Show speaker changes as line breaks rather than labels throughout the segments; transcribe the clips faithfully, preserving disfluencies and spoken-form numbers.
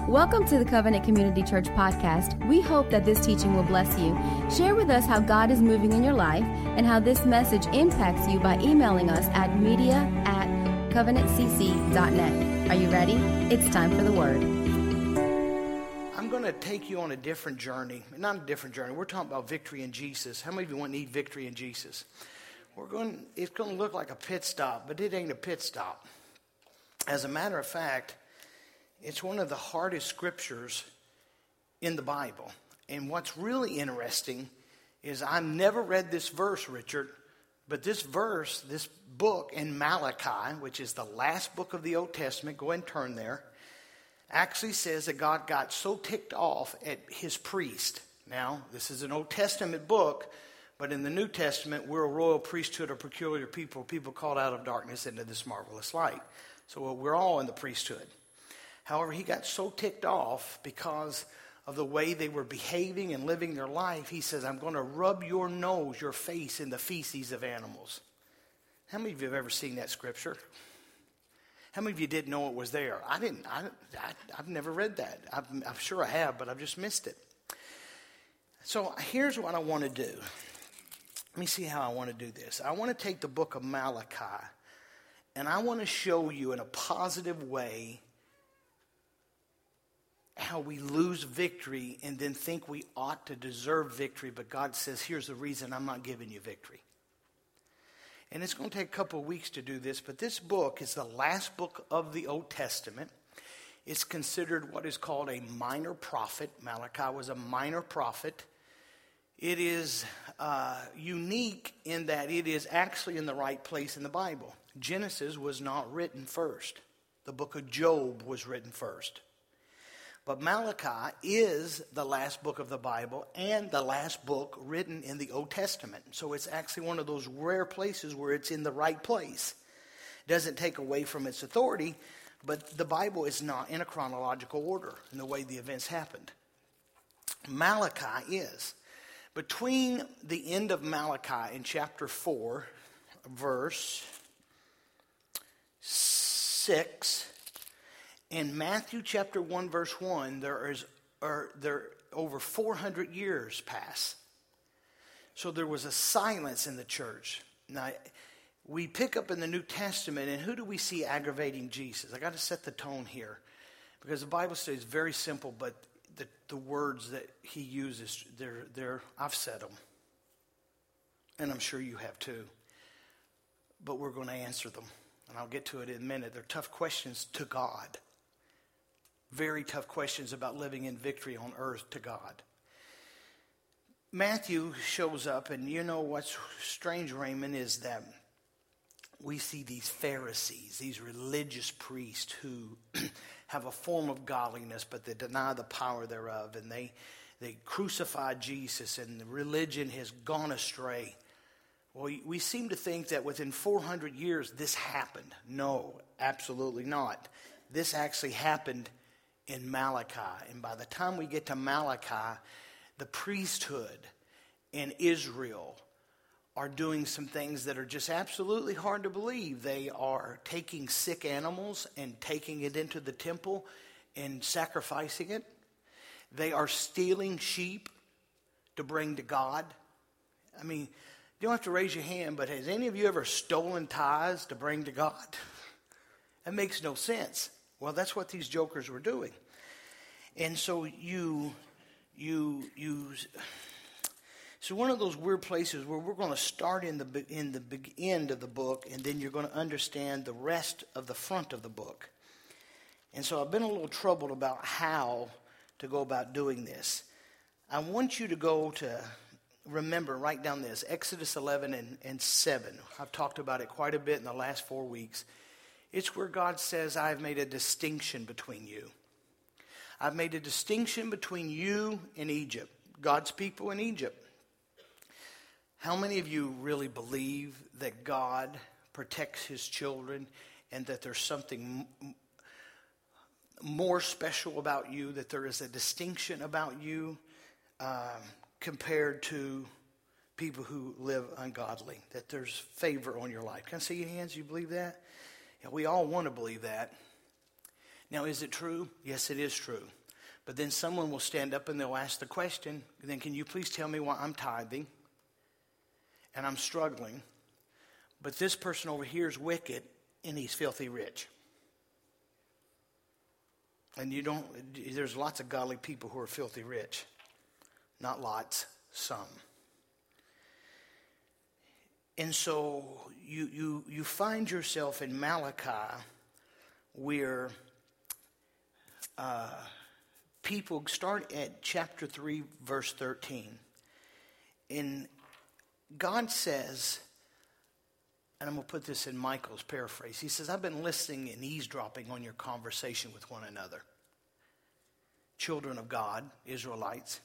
Welcome to the Covenant Community Church podcast. We hope that this teaching will bless you. Share with us how God is moving in your life and how this message impacts you by emailing us at media at covenant c c dot net. Are you ready? It's time for the word.
I'm going to take you on a different journey. Not a different journey. We're talking about victory in Jesus. How many of you want to need victory in Jesus? We're going. It's going to look like a pit stop, but it ain't a pit stop. As a matter of fact, it's one of the hardest scriptures in the Bible. And what's really interesting is I've never read this verse, Richard, but this verse, this book in Malachi, which is the last book of the Old Testament, go ahead and turn there, actually says that God got so ticked off at his priest. Now, this is an Old Testament book, but in the New Testament, we're a royal priesthood, a peculiar people, people called out of darkness into this marvelous light. So we're all in the priesthood. However, he got so ticked off because of the way they were behaving and living their life. He says, I'm going to rub your nose, your face in the feces of animals. How many of you have ever seen that scripture? How many of you didn't know it was there? I didn't. I, I, I've never read that. I'm, I'm sure I have, but I've just missed it. So here's what I want to do. Let me see how I want to do this. I want to take the book of Malachi, and I want to show you in a positive way how we lose victory and then think we ought to deserve victory, but God says, here's the reason I'm not giving you victory. And it's going to take a couple of weeks to do this, but this book is the last book of the Old Testament. It's considered what is called a minor prophet. Malachi was a minor prophet. It is uh, unique in that it is actually in the right place in the Bible. Genesis was not written first. The book of Job was written first. But Malachi is the last book of the Bible and the last book written in the Old Testament. So it's actually one of those rare places where it's in the right place. It doesn't take away from its authority, but the Bible is not in a chronological order in the way the events happened. Malachi is. Between the end of Malachi in chapter four, verse six, in Matthew chapter one, verse one, there is or there over four hundred years pass. So there was a silence in the church. Now, we pick up in the New Testament, and who do we see aggravating Jesus? I got to set the tone here, because the Bible says very simple, but the, the words that he uses, they're, they're, I've said them, and I'm sure you have too, but we're going to answer them, and I'll get to it in a minute. They're tough questions to God. Very tough questions about living in victory on earth to God. Matthew shows up, and you know what's strange, Raymond, is that we see these Pharisees, these religious priests who have a form of godliness, but they deny the power thereof, and they they crucify Jesus, and the religion has gone astray. Well, we seem to think that within four hundred years this happened. No, absolutely not. This actually happened in Malachi. And by the time we get to Malachi, the priesthood in Israel are doing some things that are just absolutely hard to believe. They are taking sick animals and taking it into the temple and sacrificing it. They are stealing sheep to bring to God. I mean, you don't have to raise your hand, but has any of you ever stolen tithes to bring to God? That makes no sense. Well, that's what these jokers were doing. And so you, you, you, so one of those weird places where we're going to start in the in the big end of the book, and then you're going to understand the rest of the front of the book. And so I've been a little troubled about how to go about doing this. I want you to go to, remember, write down this, Exodus eleven and, and seven. I've talked about it quite a bit in the last four weeks. It's where God says, I've made a distinction between you. I've made a distinction between you and Egypt, God's people in Egypt. How many of you really believe that God protects his children and that there's something m- more special about you, that there is a distinction about you um, compared to people who live ungodly, that there's favor on your life? Can I see your hands? You believe that? Yeah, we all want to believe that. Now, is it true? Yes, it is true. But then someone will stand up and they'll ask the question, then can you please tell me why I'm tithing and I'm struggling, but this person over here is wicked and he's filthy rich? And you don't, there's lots of godly people who are filthy rich. Not lots, some. And so you you you find yourself in Malachi where uh, people start at chapter three, verse thirteen. And God says, and I'm going to put this in Michael's paraphrase. He says, I've been listening and eavesdropping on your conversation with one another. Children of God, Israelites.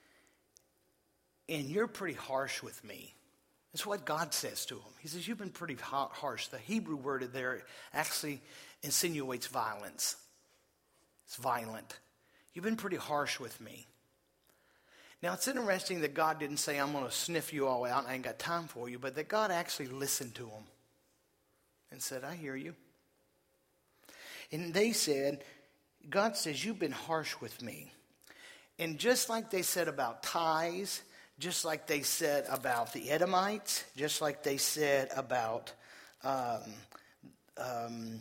And you're pretty harsh with me. That's what God says to him. He says, you've been pretty harsh. The Hebrew word there actually insinuates violence. It's violent. You've been pretty harsh with me. Now, it's interesting that God didn't say, I'm going to sniff you all out. I ain't got time for you. But that God actually listened to them and said, I hear you. And they said, God says, you've been harsh with me. And just like they said about tithes, just like they said about the Edomites, just like they said about um, um,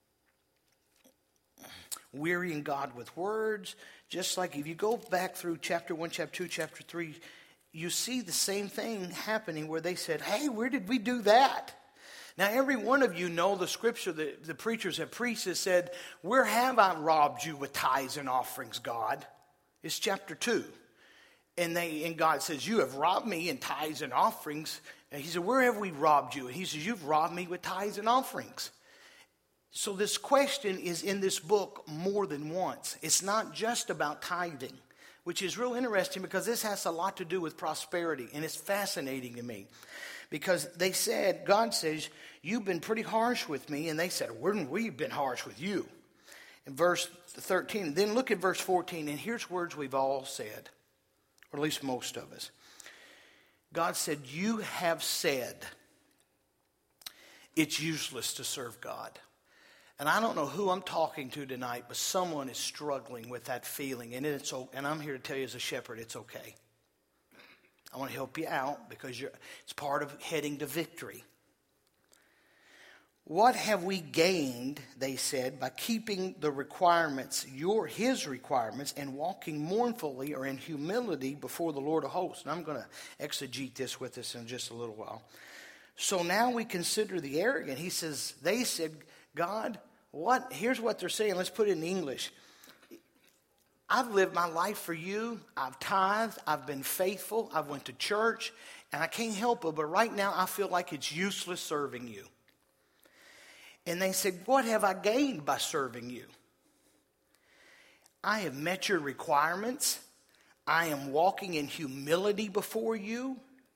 wearying God with words, just like if you go back through chapter one, chapter two, chapter three, you see the same thing happening where they said, hey, where did we do that? Now, every one of you know the scripture that the preachers have preached that said, where have I robbed you with tithes and offerings, God? It's chapter two. And they and God says, you have robbed me in tithes and offerings. And he said, where have we robbed you? And he says, you've robbed me with tithes and offerings. So this question is in this book more than once. It's not just about tithing, which is real interesting because this has a lot to do with prosperity. And it's fascinating to me because they said, God says, you've been pretty harsh with me. And they said, wouldn't we have been harsh with you? In verse thirteen, then look at verse fourteen. And here's words we've all said, or at least most of us. God said, you have said it's useless to serve God. And I don't know who I'm talking to tonight, but someone is struggling with that feeling. And it's and I'm here to tell you as a shepherd, it's okay. I want to help you out because you're, it's part of heading to victory. What have we gained, they said, by keeping the requirements, your his requirements, and walking mournfully or in humility before the Lord of hosts? And I'm going to exegete this with us in just a little while. So now we consider the arrogant. He says, they said, God, what? Here's what they're saying. Let's put it in English. I've lived my life for you. I've tithed. I've been faithful. I've went to church. And I can't help it, but right now I feel like it's useless serving you. And they said, what have I gained by serving you? I have met your requirements. I am walking in humility before you.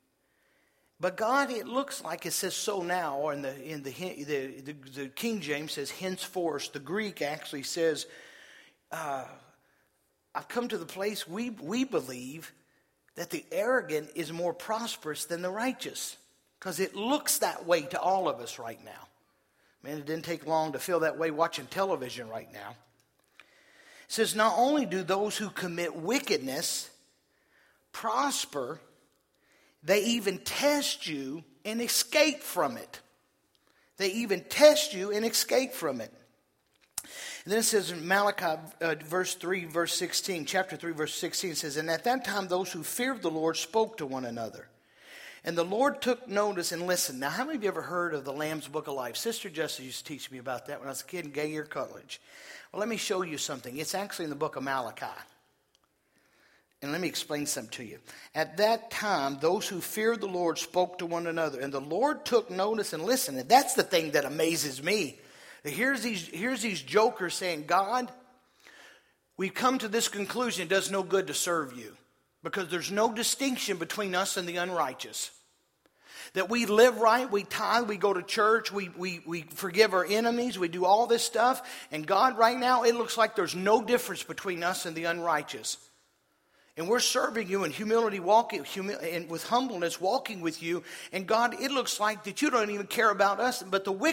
But God, it looks like it says so now, or in the in the the, the, the King James says henceforth. The Greek actually says, uh, I've come to the place we we believe that the arrogant is more prosperous than the righteous, because it looks that way to all of us right now. Man, it didn't take long to feel that way watching television right now. It says, not only do those who commit wickedness prosper, they even test you and escape from it. They even test you and escape from it. And then it says in Malachi uh, verse three, verse sixteen, chapter three, verse sixteen, it says, and at that time those who feared the Lord spoke to one another. And the Lord took notice and listened. Now, how many of you ever heard of the Lamb's Book of Life? Sister Jessica used to teach me about that when I was a kid in Gay Year College. Well, let me show you something. It's actually in the book of Malachi. And let me explain something to you. At that time, those who feared the Lord spoke to one another. And the Lord took notice and listened. And that's the thing that amazes me. Here's these, here's these jokers saying, God, we've come to this conclusion. It does no good to serve you. Because there's no distinction between us and the unrighteous. That we live right, we tithe, we go to church, we, we, we forgive our enemies, we do all this stuff. And God, right now, it looks like there's no difference between us and the unrighteous. And we're serving you in humility, walking, humi- and with humbleness, walking with you. And God, it looks like that you don't even care about us, but the wicked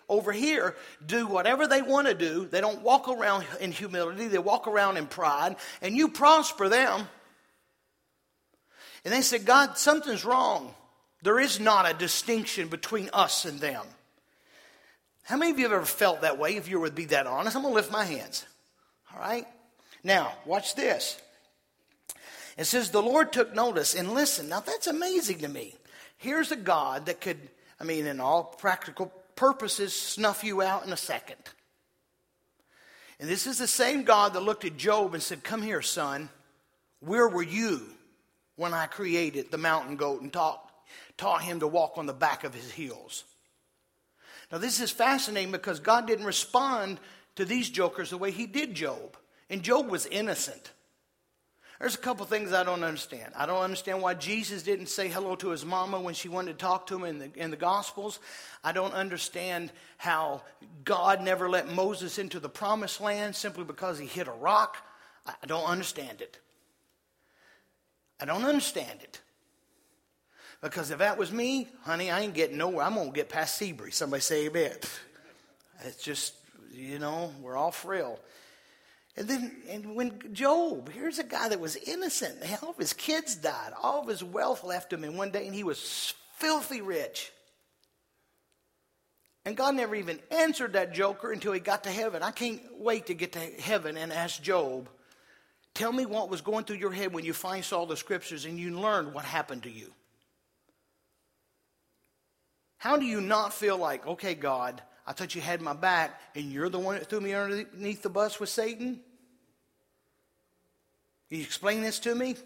over here do whatever they want to do. They don't walk around in humility. They walk around in pride. And you prosper them. And they said, God, something's wrong. There is not a distinction between us and them. How many of you have ever felt that way? If you would be that honest, I'm going to lift my hands. All right? Now, watch this. It says, the Lord took notice. And listen, now that's amazing to me. Here's a God that could, I mean, in all practical purposes, snuff you out in a second. And this is the same God that looked at Job and said, come here, son. Where were you when I created the mountain goat and taught, taught him to walk on the back of his heels? Now, this is fascinating because God didn't respond to these jokers the way he did Job. And Job was innocent. There's a couple things I don't understand. I don't understand why Jesus didn't say hello to his mama when she wanted to talk to him in the, in the Gospels. I don't understand how God never let Moses into the promised land simply because he hit a rock. I don't understand it. I don't understand it. Because if that was me, honey, I ain't getting nowhere. I'm going to get past Seabury. Somebody say amen. It's just, you know, we're all frail. And then and when Job, here's a guy that was innocent. All of his kids died. All of his wealth left him in one day, and he was filthy rich. And God never even answered that joker until he got to heaven. I can't wait to get to heaven and ask Job, tell me what was going through your head when you finally saw the scriptures and you learned what happened to you. How do you not feel like, okay, God, I thought you had my back, and you're the one that threw me underneath the bus with Satan? Can you explain this to me?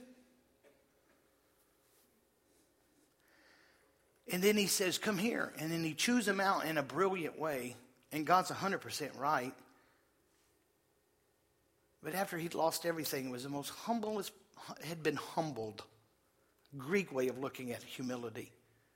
And then he says, come here. And then he chews him out in a brilliant way. And God's one hundred percent right. But after he'd lost everything, it was the most humblest, had been humbled. Greek way of looking at humility.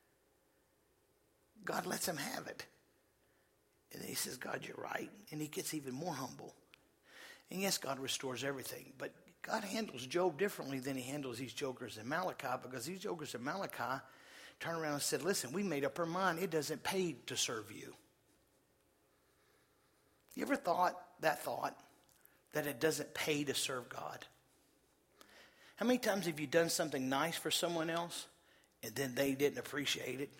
God lets him have it. And then he says, God, you're right. And he gets even more humble. And yes, God restores everything. But God handles Job differently than he handles these jokers in Malachi. Because these jokers in Malachi turned around and said, listen, we made up our mind. It doesn't pay to serve you. You ever thought that thought? That it doesn't pay to serve God? How many times have you done something nice for someone else and then they didn't appreciate it?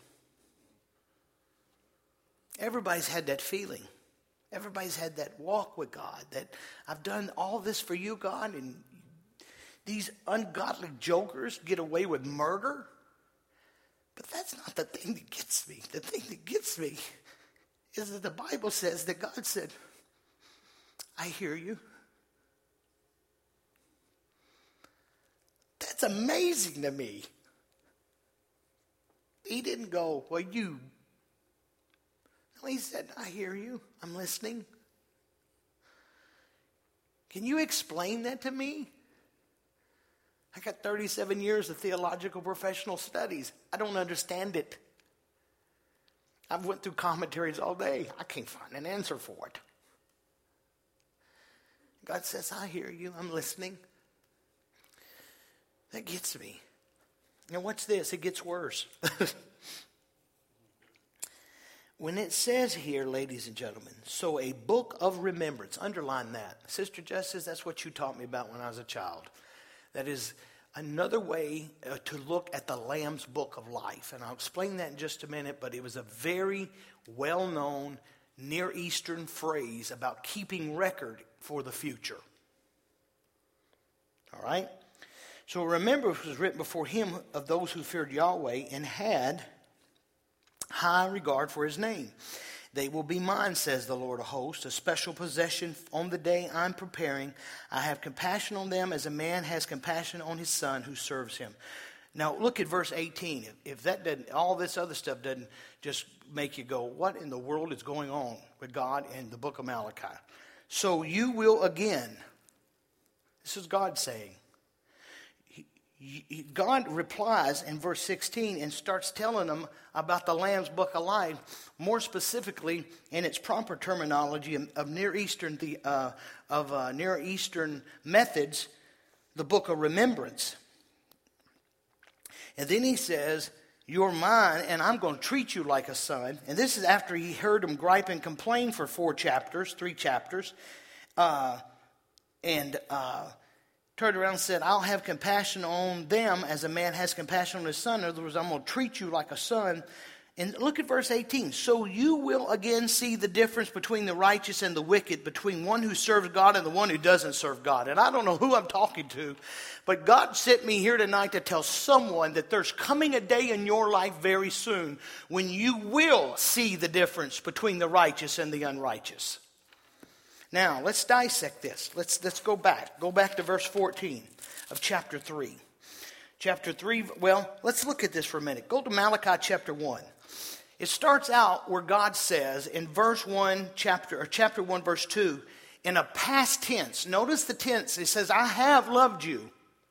Everybody's had that feeling. Everybody's had that walk with God. That I've done all this for you, God, and these ungodly jokers get away with murder. But that's not the thing that gets me. The thing that gets me is that the Bible says that God said, I hear you. That's amazing to me. He didn't go, well, you. No, he said, I hear you. I'm listening. Can you explain that to me? I got thirty-seven years of theological professional studies. I don't understand it. I've went through commentaries all day. I can't find an answer for it. God says, I hear you. I'm listening. That gets me. Now what's this? It gets worse. When it says here, ladies and gentlemen, so a book of remembrance, underline that. Sister Justice, that's what you taught me about when I was a child. That is another way uh, to look at the Lamb's Book of Life. And I'll explain that in just a minute, but it was a very well-known Near Eastern phrase about keeping record for the future. All right? So remember, it was written before him of those who feared Yahweh and had high regard for his name. They will be mine, says the Lord of hosts, a special possession on the day I'm preparing. I have compassion on them as a man has compassion on his son who serves him. Now look at verse eighteen. If, if that doesn't, all this other stuff doesn't just make you go, what in the world is going on with God in the book of Malachi? So you will again, this is God saying, God replies in verse sixteen and starts telling them about the Lamb's Book of Life, more specifically in its proper terminology of Near Eastern the uh, of uh, Near Eastern methods, the Book of Remembrance. And then he says, You're mine, and I'm going to treat you like a son. And this is after he heard him gripe and complain for four chapters, three chapters. Uh, and uh, turned around and said, I'll have compassion on them as a man has compassion on his son. In other words, I'm going to treat you like a son. And look at verse eighteen. So you will again see the difference between the righteous and the wicked, between one who serves God and the one who doesn't serve God. And I don't know who I'm talking to, but God sent me here tonight to tell someone that there's coming a day in your life very soon when you will see the difference between the righteous and the unrighteous. Now, let's dissect this. Let's, let's go back. Go back to verse fourteen of chapter three. Chapter three, well, let's look at this for a minute. Go to Malachi chapter one. It starts out where God says in verse one, chapter or chapter one, verse two, in a past tense. Notice the tense. It says, I have loved you.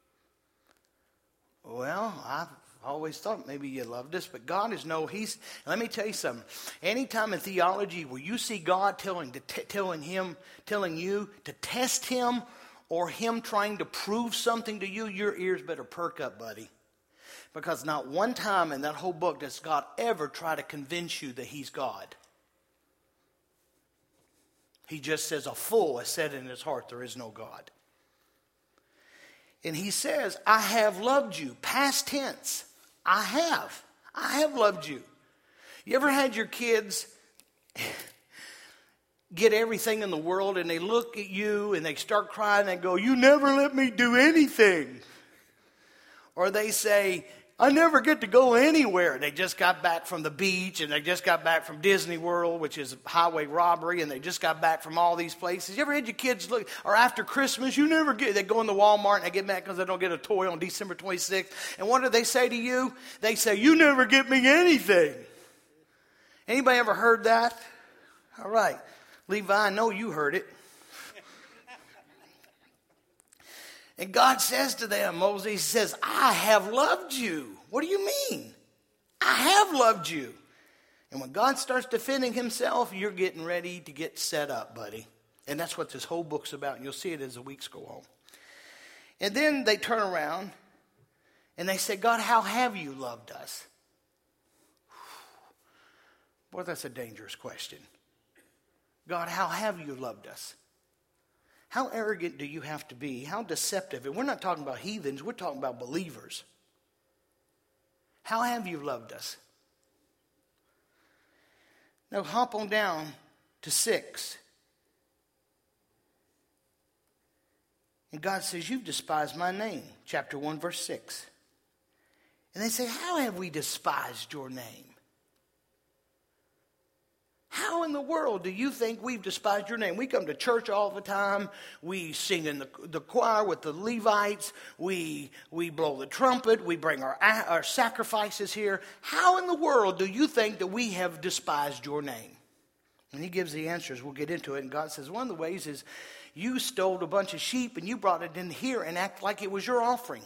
Well, I've always thought maybe you loved us, but God is no, he's, let me tell you something. Anytime in theology where you see God telling, to t- telling him, telling you to test him or him trying to prove something to you, your ears better perk up, buddy. Because not one time in that whole book does God ever try to convince you that he's God. He just says, a fool has said in his heart, there is no God. And he says, I have loved you. Past tense. I have. I have loved you. You ever had your kids get everything in the world and they look at you and they start crying and go, you never let me do anything. Or they say, I never get to go anywhere. They just got back from the beach and they just got back from Disney World, which is highway robbery, and they just got back from all these places. You ever had your kids look, or after Christmas, you never get, they go in the Walmart and they get mad because they don't get a toy on December twenty-sixth. And what do they say to you? They say, you never get me anything. Anybody ever heard that? All right. Levi, I know you heard it. And God says to them, Moses, he says, I have loved you. What do you mean? I have loved you. And when God starts defending himself, you're getting ready to get set up, buddy. And that's what this whole book's about. And you'll see it as the weeks go on. And then they turn around and they say, God, how have you loved us? Boy, that's a dangerous question. God, how have you loved us? How arrogant do you have to be? How deceptive? And we're not talking about heathens. We're talking about believers. How have you loved us? Now hop on down to six. And God says, you've despised my name. Chapter one, verse six. And they say, how have we despised your name? How in the world do you think we've despised your name? We come to church all the time. We sing in the, the choir with the Levites. We, we blow the trumpet. We bring our, our sacrifices here. How in the world do you think that we have despised your name? And he gives the answers. We'll get into it. And God says, one of the ways is you stole a bunch of sheep and you brought it in here and act like it was your offering.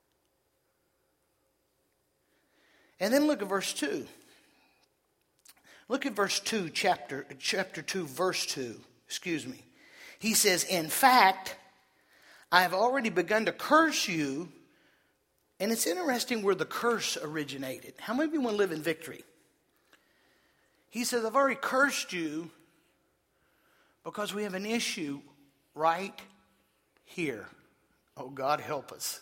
And then look at verse two. Look at verse two, chapter, chapter two, verse two. Excuse me. He says, in fact, I have already begun to curse you. And it's interesting where the curse originated. How many of you want to live in victory? He says, I've already cursed you because we have an issue right here. Oh, God, help us.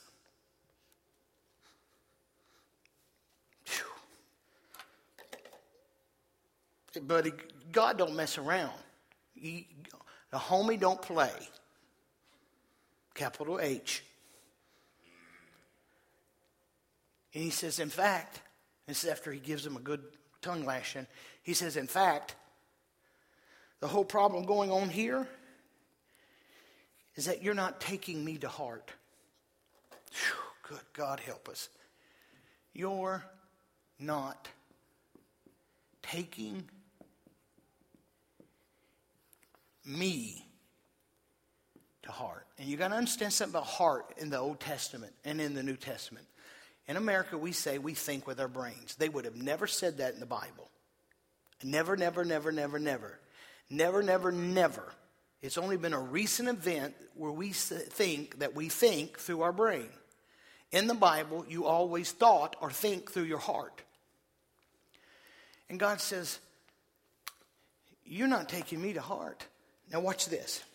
But God don't mess around. He, the homie don't play. Capital H. And he says, in fact, this is after he gives him a good tongue lashing. He says, in fact, the whole problem going on here is that you're not taking me to heart. Whew, good God help us. You're not taking me to heart. And you got to understand something about heart in the Old Testament and in the New Testament. In America, we say we think with our brains. They would have never said that in the Bible. Never, never, never, never, never. Never, never, never. It's only been a recent event where we think that we think through our brain. In the Bible, you always thought or think through your heart. And God says, you're not taking me to heart. Now watch this.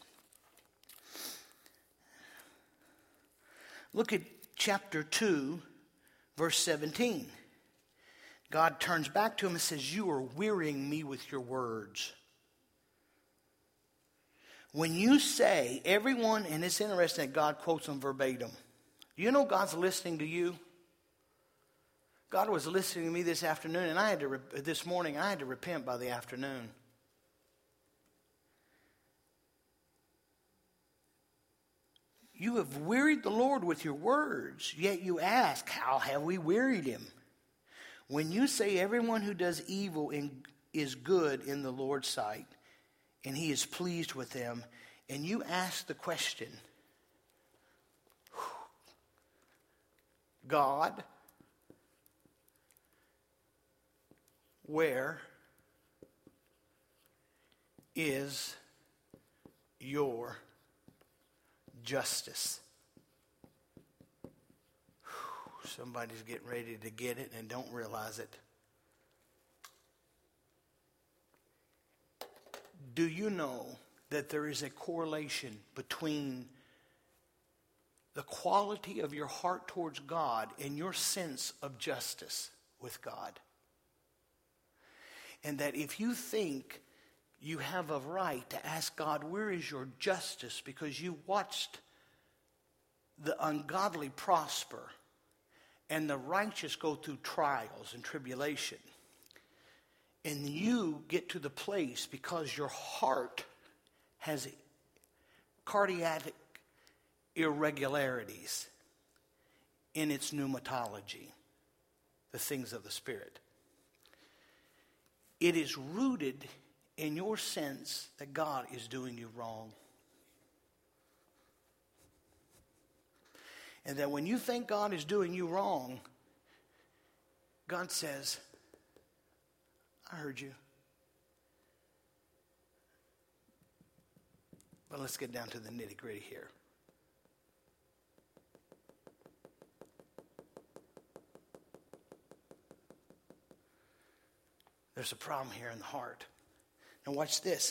Look at chapter two, verse seventeen. God turns back to him and says, you are wearying me with your words. When you say, everyone, and it's interesting that God quotes them verbatim. You know God's listening to you? God was listening to me this afternoon, and I had to, this morning, I had to repent by the afternoon. You have wearied the Lord with your words, yet you ask, how have we wearied him? When you say everyone who does evil in, is good in the Lord's sight, and he is pleased with them, and you ask the question, God, where is your justice? Somebody's getting ready to get it and don't realize it. Do you know that there is a correlation between the quality of your heart towards God and your sense of justice with God? And that if you think you have a right to ask God, where is your justice? Because you watched the ungodly prosper and the righteous go through trials and tribulation. And you get to the place because your heart has cardiac irregularities in its pneumatology, the things of the Spirit. It is rooted in your sense that God is doing you wrong. And that when you think God is doing you wrong, God says, I heard you. But let's get down to the nitty-gritty here. There's a problem here in the heart. Now watch this.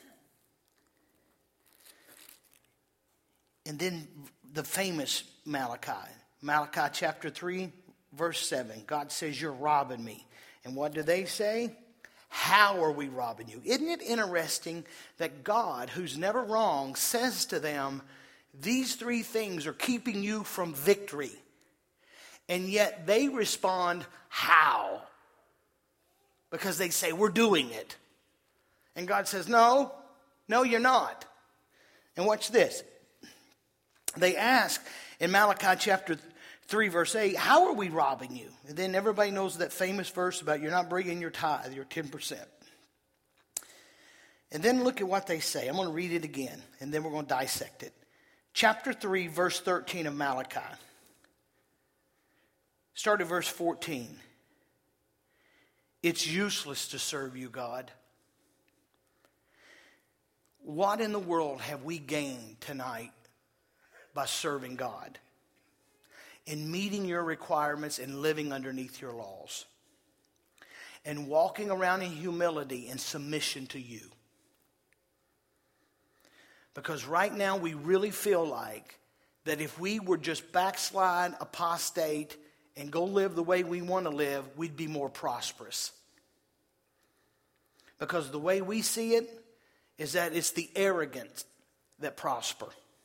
And then the famous Malachi. Malachi chapter three, verse seven. God says, you're robbing me. And what do they say? How are we robbing you? Isn't it interesting that God, who's never wrong, says to them, these three things are keeping you from victory. And yet they respond, how? Because they say, we're doing it. And God says, no, no, you're not. And watch this. They ask in Malachi chapter three, verse eight, how are we robbing you? And then everybody knows that famous verse about you're not bringing your tithe, your ten percent. And then look at what they say. I'm going to read it again, and then we're going to dissect it. Chapter three, verse thirteen of Malachi. Start at verse fourteen. It's useless to serve you, God. What in the world have we gained tonight by serving God? In meeting your requirements and living underneath your laws. And walking around in humility and submission to you. Because right now we really feel like that if we were just backslide, apostate, and go live the way we want to live, we'd be more prosperous. Because the way we see it is that it's the arrogant that prosper.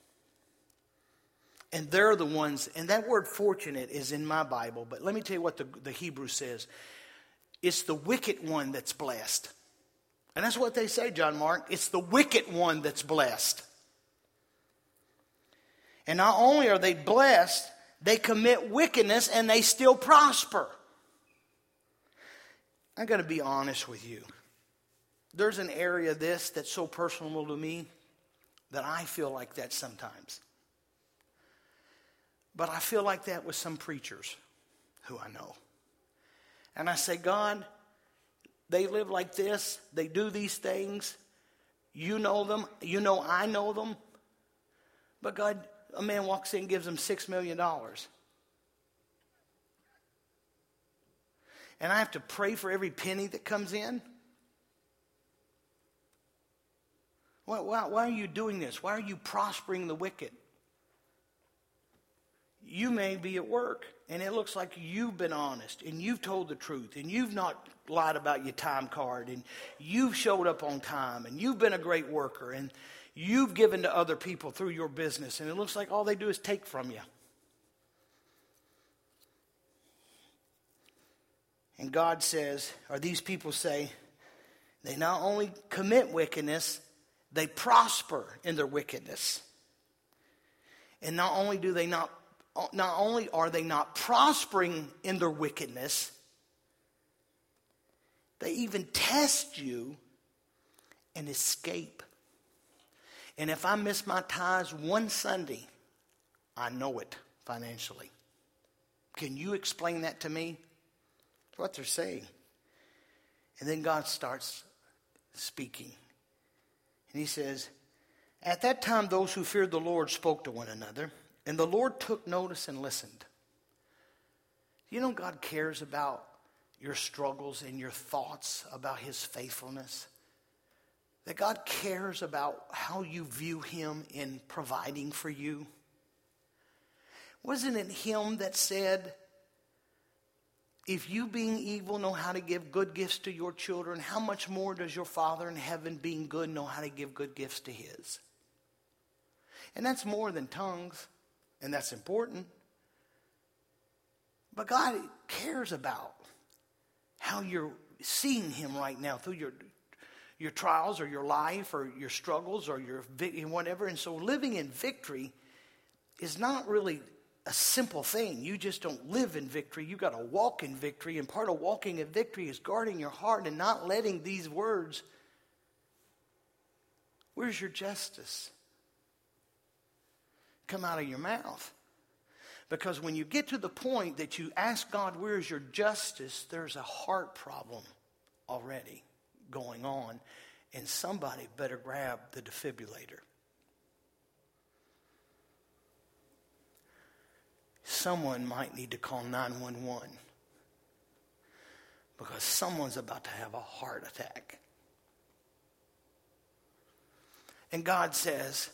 And they're the ones, and that word fortunate is in my Bible, but let me tell you what the, the Hebrew says. It's the wicked one that's blessed. And that's what they say, John Mark. It's the wicked one that's blessed. And not only are they blessed, they commit wickedness and they still prosper. I got to be honest with you. There's an area of this that's so personal to me that I feel like that sometimes. But I feel like that with some preachers who I know. And I say, God, they live like this. They do these things. You know them. You know I know them. But God, a man walks in and gives them six million dollars. And I have to pray for every penny that comes in? Why, why, why are you doing this? Why are you prospering the wicked? You may be at work, and it looks like you've been honest, and you've told the truth, and you've not lied about your time card, and you've showed up on time, and you've been a great worker, and you've given to other people through your business, and it looks like all they do is take from you. And God says, or these people say, they not only commit wickedness, they prosper in their wickedness. And not only do they not, not only are they not prospering in their wickedness, they even test you and escape. And if I miss my tithes one Sunday, I know it financially. Can you explain that to me? That's what they're saying. And then God starts speaking. And he says, at that time those who feared the Lord spoke to one another, and the Lord took notice and listened. You know God cares about your struggles and your thoughts about his faithfulness? That God cares about how you view him in providing for you? Wasn't it him that said, if you being evil know how to give good gifts to your children, how much more does your Father in heaven being good know how to give good gifts to his? And that's more than tongues, and that's important. But God cares about how you're seeing him right now through your your trials or your life or your struggles or your whatever. And so living in victory is not really a simple thing. You just don't live in victory. You got to walk in victory. And part of walking in victory is guarding your heart and not letting these words, where's your justice, come out of your mouth. Because when you get to the point that you ask God, where's your justice, there's a heart problem already going on. And somebody better grab the defibrillator. Someone might need to call nine one one because someone's about to have a heart attack. And God says,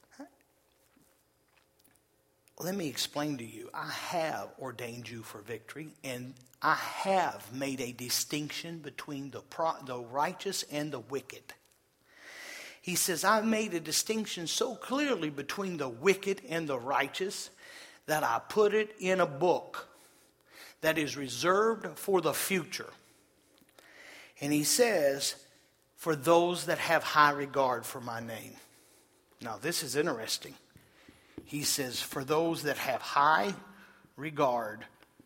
let me explain to you. I have ordained you for victory, and I have made a distinction between the, pro- the righteous and the wicked. He says, I've made a distinction so clearly between the wicked and the righteous that I put it in a book that is reserved for the future. And he says, for those that have high regard for my name. Now, this is interesting. He says, for those that have high regard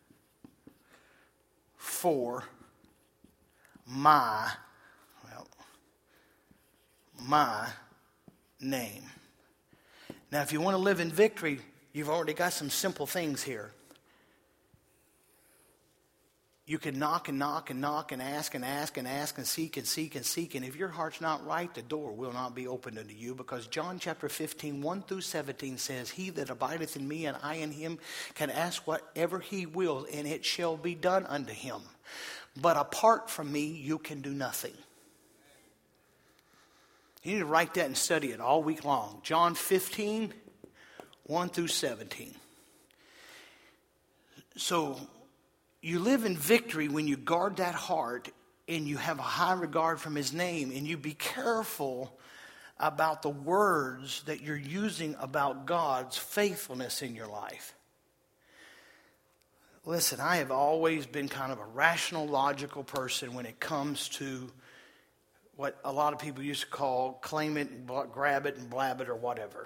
for my, well, my name. Now, if you want to live in victory, you've already got some simple things here. You can knock and knock and knock and ask and ask and ask and seek and seek and seek. And if your heart's not right, the door will not be opened unto you. Because John chapter fifteen, one through seventeen says, he that abideth in me and I in him can ask whatever he will, and it shall be done unto him. But apart from me, you can do nothing. You need to write that and study it all week long. John fifteen, one through seventeen. So you live in victory when you guard that heart and you have a high regard from his name, and you be careful about the words that you're using about God's faithfulness in your life. Listen, I have always been kind of a rational, logical person when it comes to what a lot of people used to call claim it, and grab it, and blab it, or whatever.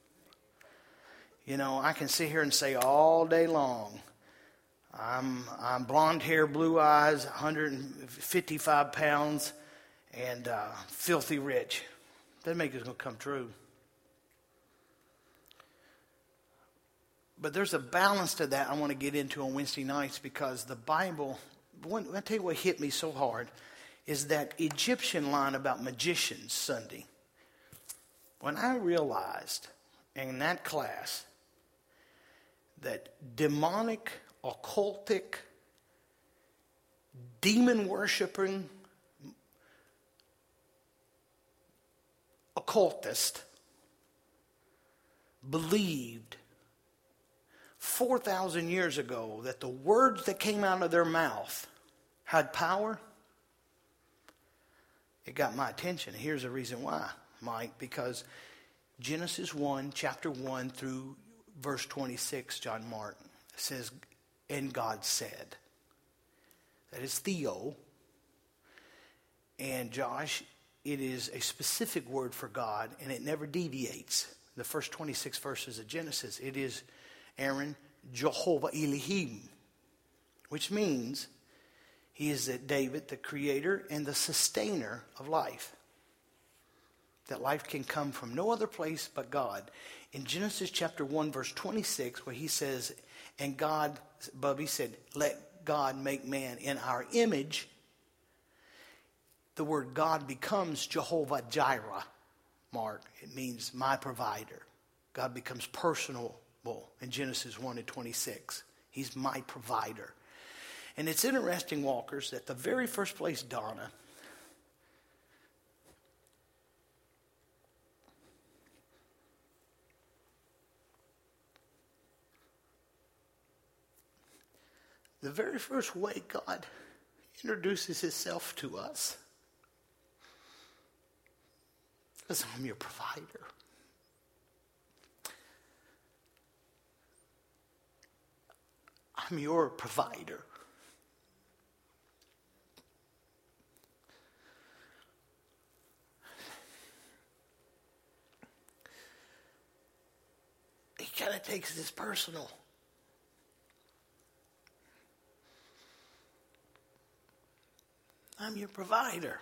You know, I can sit here and say all day long, I'm I'm blonde hair, blue eyes, one hundred fifty-five pounds, and uh, filthy rich. Doesn't make it going to come true. But there's a balance to that I want to get into on Wednesday nights, because the Bible, one, I'll tell you what hit me so hard, is that Egyptian line about magicians Sunday. When I realized in that class that demonic, occultic, demon-worshiping occultist believed four thousand years ago that the words that came out of their mouth had power, it got my attention. Here's the reason why, Mike, because Genesis one, chapter one through verse twenty-six, John Martin, says, and God said. That is theo. And Josh, it is a specific word for God, and it never deviates. The first twenty-six verses of Genesis, it is Aaron, Jehovah Elohim, which means he is that David, the creator and the sustainer of life. That life can come from no other place but God. In Genesis chapter one, verse twenty-six, where he says, and God, Bubby said, let God make man in our image. The word God becomes Jehovah Jireh, Mark. It means my provider. God becomes personal in Genesis one and twenty-six. He's my provider. And it's interesting, Walkers, that the very first place, Donna, the very first way God introduces himself to us is, I'm your provider. I'm your provider. He kind of takes this personal. I'm your provider.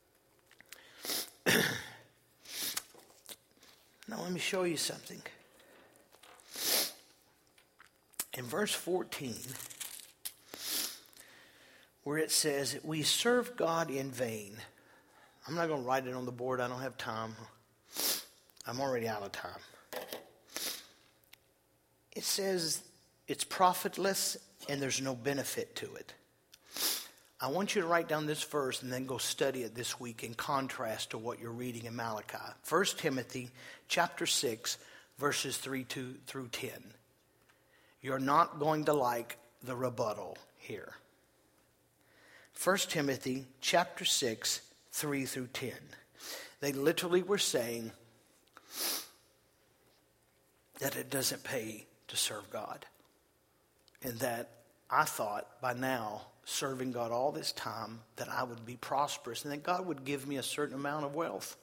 Now let me show you something. In verse fourteen, where it says, we serve God in vain. I'm not going to write it on the board. I don't have time. I'm already out of time. It says it's profitless and there's no benefit to it. I want you to write down this verse and then go study it this week in contrast to what you're reading in Malachi. First Timothy chapter six, verses three through ten. You're not going to like the rebuttal here. First Timothy chapter six, three through ten. They literally were saying that it doesn't pay to serve God. And that I thought by now, serving God all this time, that I would be prosperous and that God would give me a certain amount of wealth.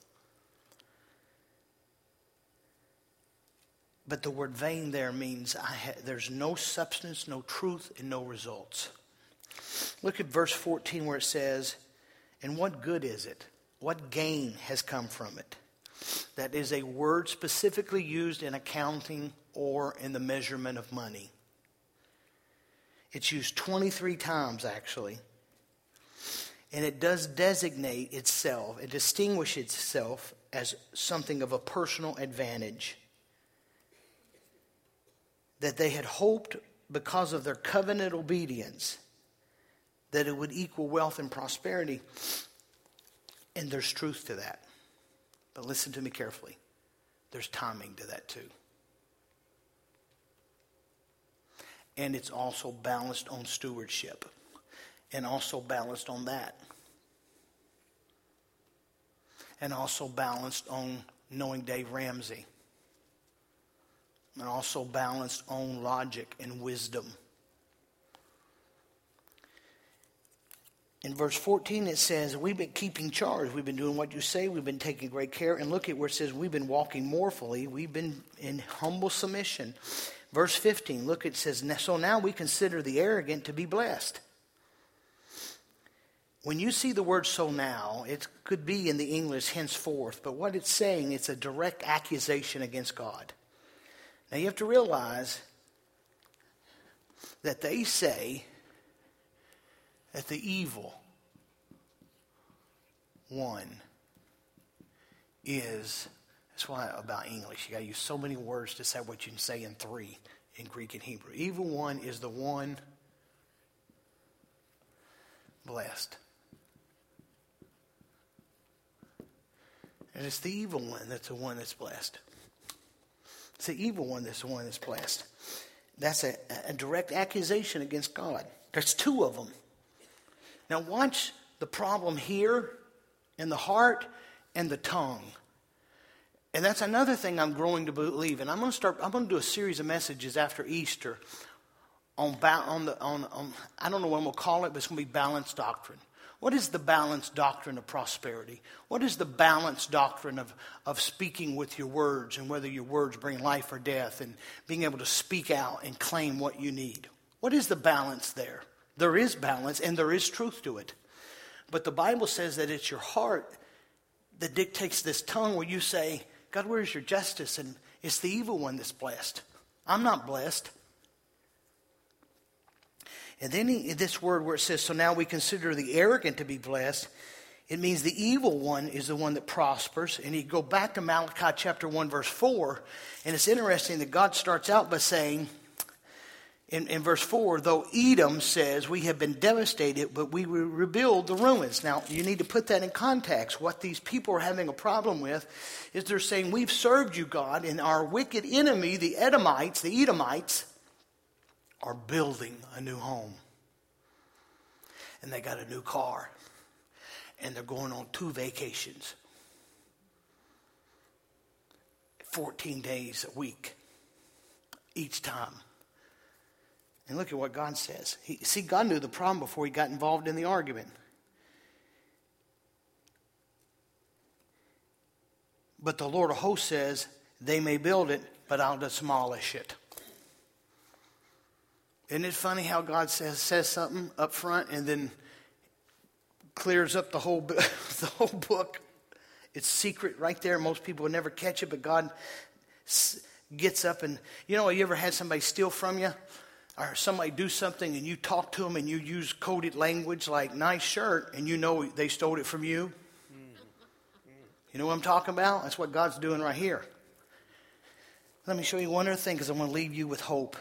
But the word vain there means I ha- there's no substance, no truth, and no results. Look at verse fourteen where it says, and what good is it? What gain has come from it? That is a word specifically used in accounting or in the measurement of money. It's used twenty-three times actually. And it does designate itself, it distinguishes itself as something of a personal advantage. That they had hoped because of their covenant obedience that it would equal wealth and prosperity. And there's truth to that. But listen to me carefully. There's timing to that too. And it's also balanced on stewardship. And also balanced on that. And also balanced on knowing Dave Ramsey. And also balanced on logic and wisdom. In verse fourteen it says, we've been keeping charge. We've been doing what you say. We've been taking great care. And look at where it says we've been walking mournfully. We've been in humble submission. Verse fifteen, look, it says, so now we consider the arrogant to be blessed. When you see the word so now, it could be in the English henceforth. But what it's saying, it's a direct accusation against God. Now you have to realize that they say that the evil one is, that's why about English, you got to use so many words to say what you can say in three in Greek and Hebrew. Evil one is the one blessed. And it's the evil one that's the one that's blessed. It's the evil one that's the one that's blessed. That's a, a direct accusation against God. There's two of them. Now watch the problem here in the heart and the tongue. And that's another thing I'm growing to believe. And I'm going to start, I'm going to do a series of messages after Easter on, on the, on, on I don't know what I'm going to call it, but it's going to be balanced doctrine. What is the balanced doctrine of prosperity? What is the balanced doctrine of, of speaking with your words and whether your words bring life or death and being able to speak out and claim what you need? What is the balance there? There is balance and there is truth to it. But the Bible says that it's your heart that dictates this tongue where you say, God, where is your justice? And it's the evil one that's blessed. I'm not blessed. And then he, this word where it says, so now we consider the arrogant to be blessed, it means the evil one is the one that prospers. And you go back to Malachi chapter one, verse four, and it's interesting that God starts out by saying, in, in verse four, though Edom says, we have been devastated, but we will rebuild the ruins. Now, you need to put that in context. What these people are having a problem with is they're saying, we've served you, God, and our wicked enemy, the Edomites, the Edomites, are building a new home. And they got a new car. And they're going on two vacations. fourteen days a week. Each time. And look at what God says. He, see, God knew the problem before he got involved in the argument. But the Lord of hosts says, they may build it, but I'll demolish it. Isn't it funny how God says says something up front and then clears up the whole the whole book? It's secret right there. Most people would never catch it, but God gets up and, you know, you ever had somebody steal from you? Or somebody do something and you talk to them and you use coded language like nice shirt and you know they stole it from you? You know what I'm talking about? That's what God's doing right here. Let me show you one other thing because I want to leave you with hope.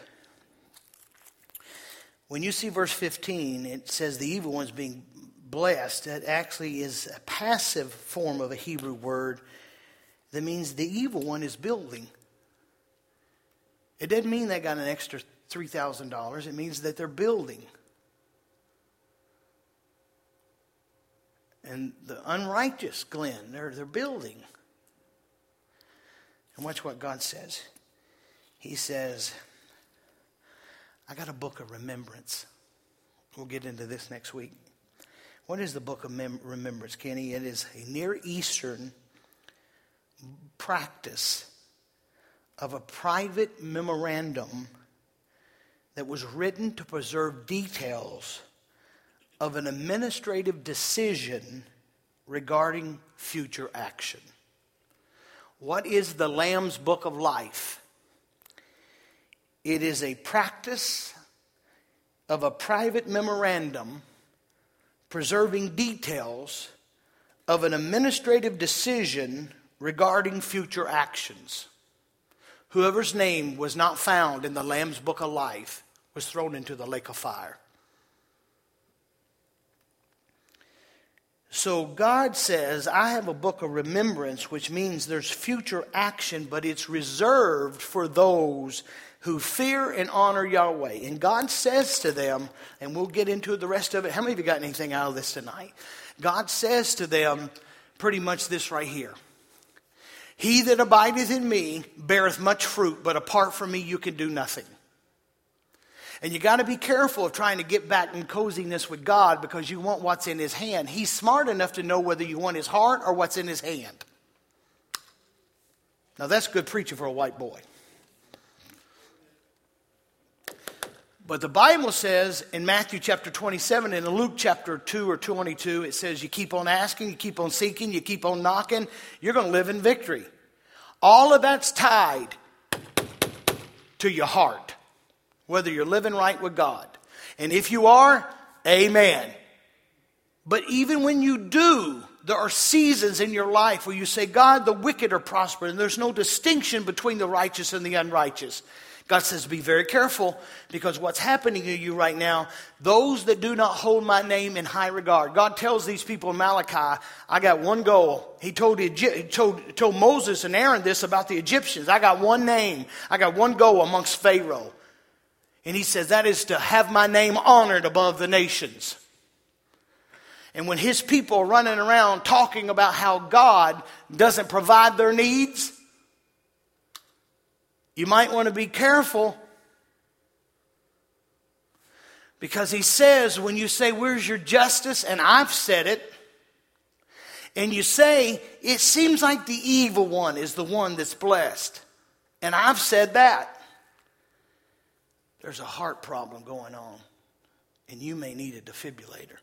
When you see verse fifteen, it says the evil one's being blessed. That actually is a passive form of a Hebrew word that means the evil one is building. It doesn't mean they got an extra three thousand dollars. It means that they're building. And the unrighteous, Glenn, they're, they're building. And watch what God says. He says, I got a book of remembrance. We'll get into this next week. What is the book of mem- remembrance, Kenny? It is a Near Eastern practice of a private memorandum that was written to preserve details of an administrative decision regarding future action. What is the Lamb's Book of Life? It is a practice of a private memorandum preserving details of an administrative decision regarding future actions. Whoever's name was not found in the Lamb's Book of Life was thrown into the lake of fire. So God says, I have a book of remembrance, which means there's future action, but it's reserved for those who fear and honor Yahweh. And God says to them, and we'll get into the rest of it. How many of you got anything out of this tonight? God says to them pretty much this right here. He that abideth in me beareth much fruit, but apart from me you can do nothing. And you got to be careful of trying to get back in coziness with God because you want what's in his hand. He's smart enough to know whether you want his heart or what's in his hand. Now that's good preaching for a white boy. But the Bible says in Matthew chapter twenty-seven and in Luke chapter two or twenty-two, it says you keep on asking, you keep on seeking, you keep on knocking, you're going to live in victory. All of that's tied to your heart, whether you're living right with God. And if you are, amen. But even when you do, there are seasons in your life where you say, God, the wicked are prospering. And there's no distinction between the righteous and the unrighteous. God says, be very careful, because what's happening to you right now, those that do not hold my name in high regard. God tells these people in Malachi, I got one goal. He told, the, he told, told Moses and Aaron this about the Egyptians. I got one name. I got one goal amongst Pharaoh. And he says that is to have my name honored above the nations. And when his people are running around talking about how God doesn't provide their needs, you might want to be careful, because he says, when you say, where's your justice? And I've said it. And you say, it seems like the evil one is the one that's blessed. And I've said that. There's a heart problem going on. And you may need a defibrillator.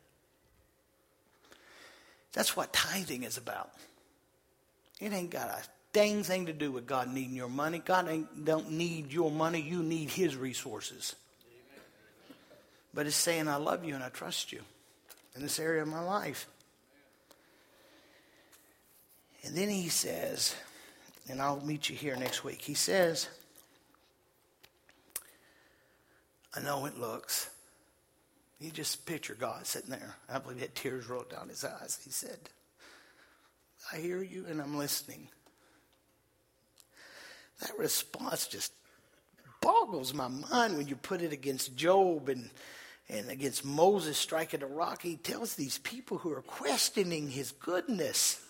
That's what tithing is about. It ain't got a dang thing to do with God needing your money. God ain't, don't need your money. You need his resources. Amen. But it's saying, I love you and I trust you in this area of my life. And then he says, and I'll meet you here next week. He says, I know it looks. You just picture God sitting there. I believe he had tears rolled down his eyes. He said, I hear you and I'm listening. That response just boggles my mind when you put it against Job and, and against Moses striking a rock. He tells these people who are questioning his goodness.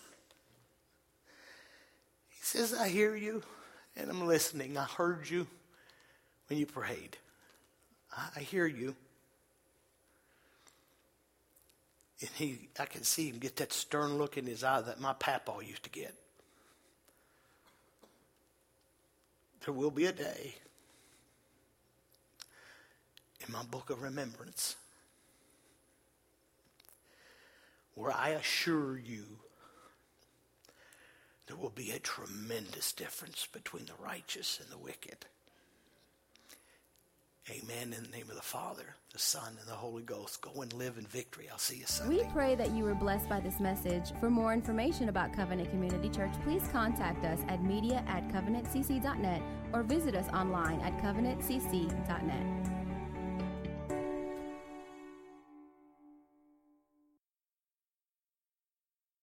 He says, I hear you and I'm listening. I heard you when you prayed. I, I hear you. And he, I can see him get that stern look in his eye that my papa used to get. There will be a day in my book of remembrance where I assure you there will be a tremendous difference between the righteous and the wicked. Amen. In the name of the Father, the Son, and the Holy Ghost. Go and live in victory. I'll see you Sunday.
We pray that you were blessed by this message. For more information about Covenant Community Church, please contact us at media at covenant c c dot net or visit us online at covenant c c dot net.